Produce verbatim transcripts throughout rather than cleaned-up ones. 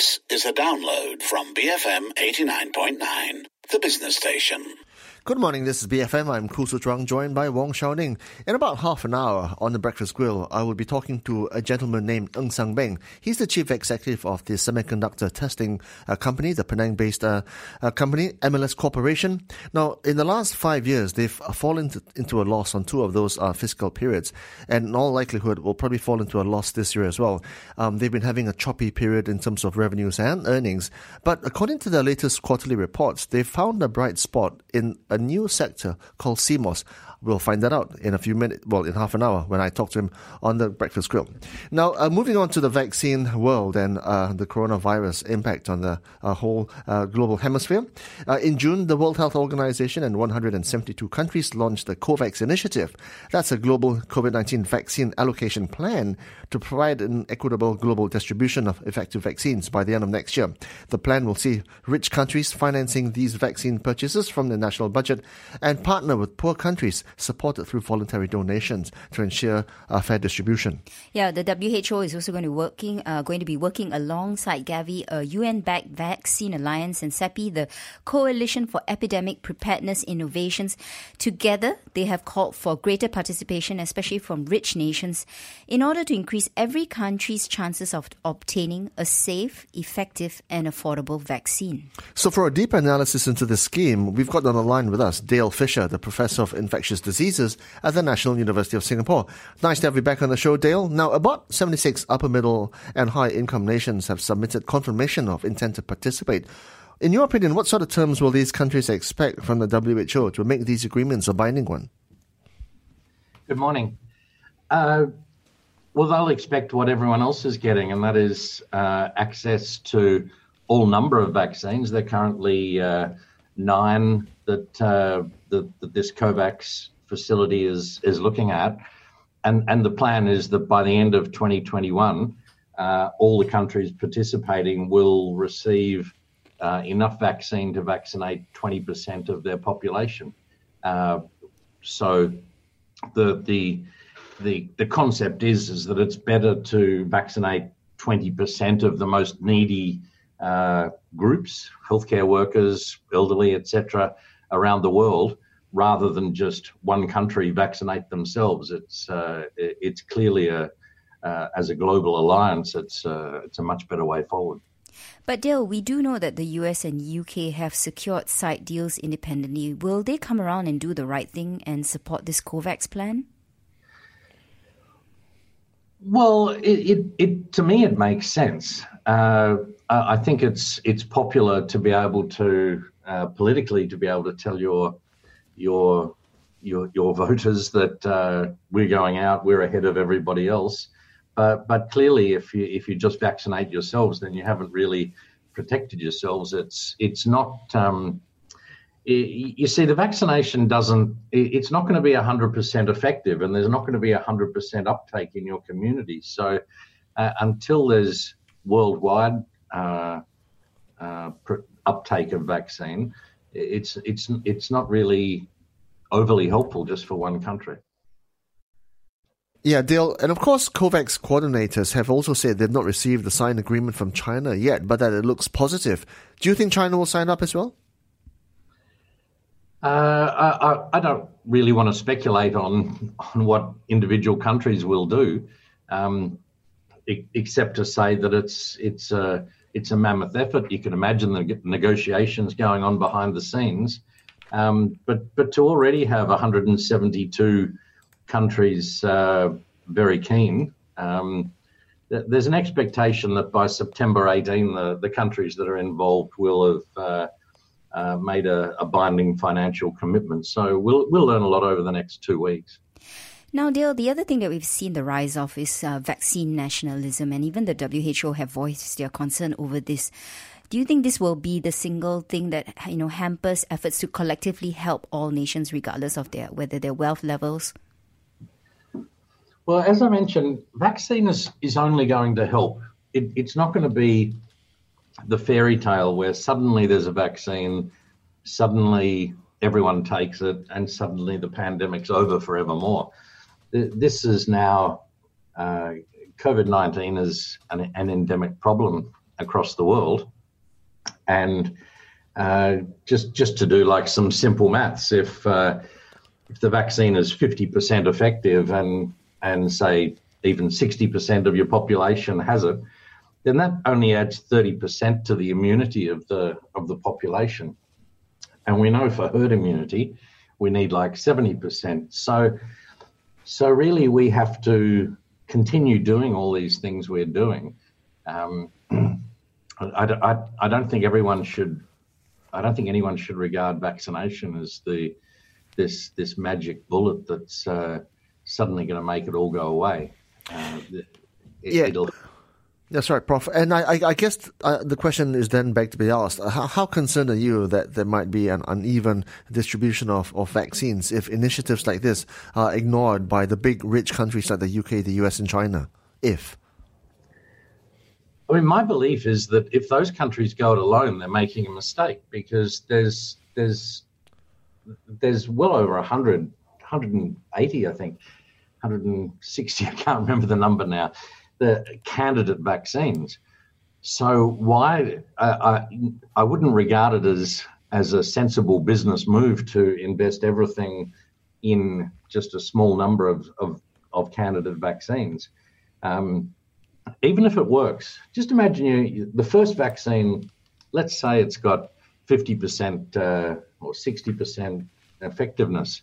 This is a download from B F M eighty-nine point nine, the business station. Good morning, this is B F M. I'm Khoo Su Chuang, joined by Wong Xiaoning. In about half an hour on the Breakfast Grill, I will be talking to a gentleman named Ng Sang Beng. He's the chief executive of the semiconductor testing uh, company, the Penang-based uh, uh, company, M L S Corporation. Now, in the last five years, they've fallen into, into a loss on two of those uh, fiscal periods, and in all likelihood will probably fall into a loss this year as well. Um, they've been having a choppy period in terms of revenues and earnings, but according to their latest quarterly reports, they've found a bright spot in a new sector called C M O S. We'll find that out in a few minutes, well, in half an hour when I talk to him on the Breakfast Grill. Now, uh, moving on to the vaccine world and uh, the coronavirus impact on the uh, whole uh, global hemisphere. Uh, in June, the World Health Organization and one hundred seventy-two countries launched the COVAX initiative. That's a global COVID nineteen vaccine allocation plan to provide an equitable global distribution of effective vaccines by the end of next year. The plan will see rich countries financing these vaccine purchases from the national budget and partner with poor countries supported through voluntary donations to ensure a fair distribution. Yeah, the W H O is also going to working uh, going to be working alongside Gavi, a U N-backed vaccine alliance, and CEPI, the Coalition for Epidemic Preparedness Innovations. Together, they have called for greater participation, especially from rich nations, in order to increase every country's chances of obtaining a safe, effective, and affordable vaccine. So, for a deeper analysis into the scheme, we've got on the line with us Dale Fisher, the Professor of Infectious Diseases at the National University of Singapore. Nice to have you back on the show, Dale. Now, about seventy-six upper middle and high income nations have submitted confirmation of intent to participate. In your opinion, what sort of terms will these countries expect from the W H O to make these agreements a binding one? Good morning. Uh, well, they'll expect what everyone else is getting, and that is uh, access to all number of vaccines. There are currently uh, nine that, uh, that that this COVAX facility is is looking at, and and the plan is that by the end of twenty twenty-one, uh, all the countries participating will receive uh, enough vaccine to vaccinate twenty percent of their population. Uh, so the the the the concept is is that it's better to vaccinate twenty percent of the most needy uh, groups, healthcare workers, elderly, et cetera, around the world, rather than just one country vaccinate themselves. It's uh, it's clearly a uh, as a global alliance, it's uh, it's a much better way forward. But Dale, we do know that the U S and U K have secured side deals independently. Will they come around and do the right thing and support this COVAX plan? Well, it, it, it to me it makes sense. Uh, I think it's it's popular to be able to uh, politically to be able to tell your your your your voters that uh, we're going out, we're ahead of everybody else. But but clearly, if you if you just vaccinate yourselves, then you haven't really protected yourselves. It's it's not. Um, you see, the vaccination doesn't. It's not going to be a hundred percent effective, and there's not going to be a hundred percent uptake in your community. So uh, until there's worldwide uh, uh, pr- uptake of vaccine, it's it's it's not really overly helpful just for one country. Yeah, Dale, and of course, COVAX coordinators have also said they've not received the signed agreement from China yet, but that it looks positive. Do you think China will sign up as well? Uh, I, I don't really want to speculate on on what individual countries will do, um, e- except to say that it's it's a it's a mammoth effort. You can imagine the negotiations going on behind the scenes, um, but but to already have one hundred seventy-two countries uh, very keen, um, th- there's an expectation that by September eighteenth, the, the countries that are involved will have uh, uh, made a, a binding financial commitment. So we'll we'll learn a lot over the next two weeks. Now, Dale, the other thing that we've seen the rise of is uh, vaccine nationalism, and even the W H O have voiced their concern over this. Do you think this will be the single thing that, you know, hampers efforts to collectively help all nations, regardless of their whether their wealth levels? Well, as I mentioned, vaccine is, is only going to help. It, it's not going to be the fairy tale where suddenly there's a vaccine, suddenly everyone takes it, and suddenly the pandemic's over forevermore. This is now, uh, COVID nineteen is an, an endemic problem across the world. And uh, just just to do like some simple maths, if uh, if the vaccine is fifty percent effective and and say even sixty percent of your population has it, then that only adds thirty percent to the immunity of the of the population. And we know for herd immunity, we need like seventy percent. So, so really we have to continue doing all these things we're doing. Um, I, I, I don't think everyone should, I don't think anyone should regard vaccination as the this this magic bullet that's uh, suddenly going to make it all go away. Uh, it, yeah. It'll, That's right, Professor And I, I, I guess uh, the question is then back to be asked, how, how concerned are you that there might be an uneven distribution of, of vaccines if initiatives like this are ignored by the big rich countries like the U K, the U S and China? If? I mean, my belief is that if those countries go it alone, they're making a mistake, because there's there's there's well over one hundred, one hundred eighty, I think, one hundred sixty, I can't remember the number now, the candidate vaccines. So why uh, I I wouldn't regard it as as a sensible business move to invest everything in just a small number of of, of candidate vaccines. Um, even if it works, just imagine you the first vaccine. Let's say it's got fifty percent uh, or sixty percent effectiveness.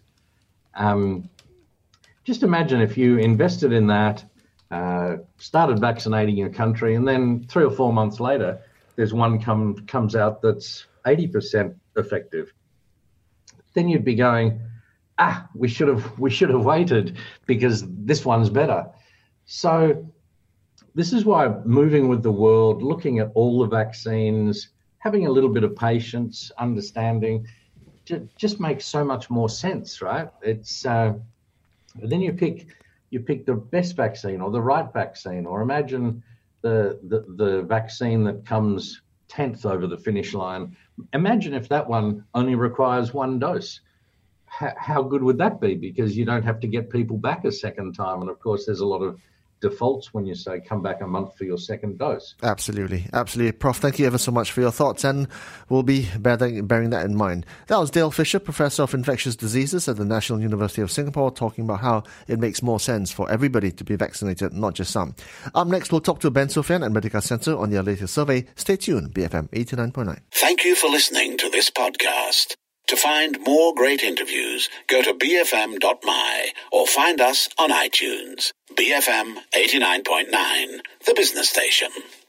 Um, just imagine if you invested in that. Uh, started vaccinating your country, and then three or four months later, there's one come comes out that's eighty percent effective. Then you'd be going, ah, we should have we should have waited because this one's better. So this is why moving with the world, looking at all the vaccines, having a little bit of patience, understanding, j- just makes so much more sense, right? It's uh, then you pick. You pick the best vaccine or the right vaccine, or imagine the, the the vaccine that comes tenth over the finish line. Imagine if that one only requires one dose. H- how good would that be? Because you don't have to get people back a second time. And of course, there's a lot of defaults when you say come back a month for your second dose. Absolutely. Absolutely. Prof, thank you ever so much for your thoughts, and we'll be bearing, bearing that in mind. That was Dale Fisher, Professor of Infectious Diseases at the National University of Singapore, talking about how it makes more sense for everybody to be vaccinated, not just some. Up next, we'll talk to Ben Sophian at Medica Centre on their latest survey. Stay tuned, B F M eighty-nine point nine. Thank you for listening to this podcast. To find more great interviews, go to b f m dot m y or find us on iTunes. B F M eighty-nine point nine, the business station.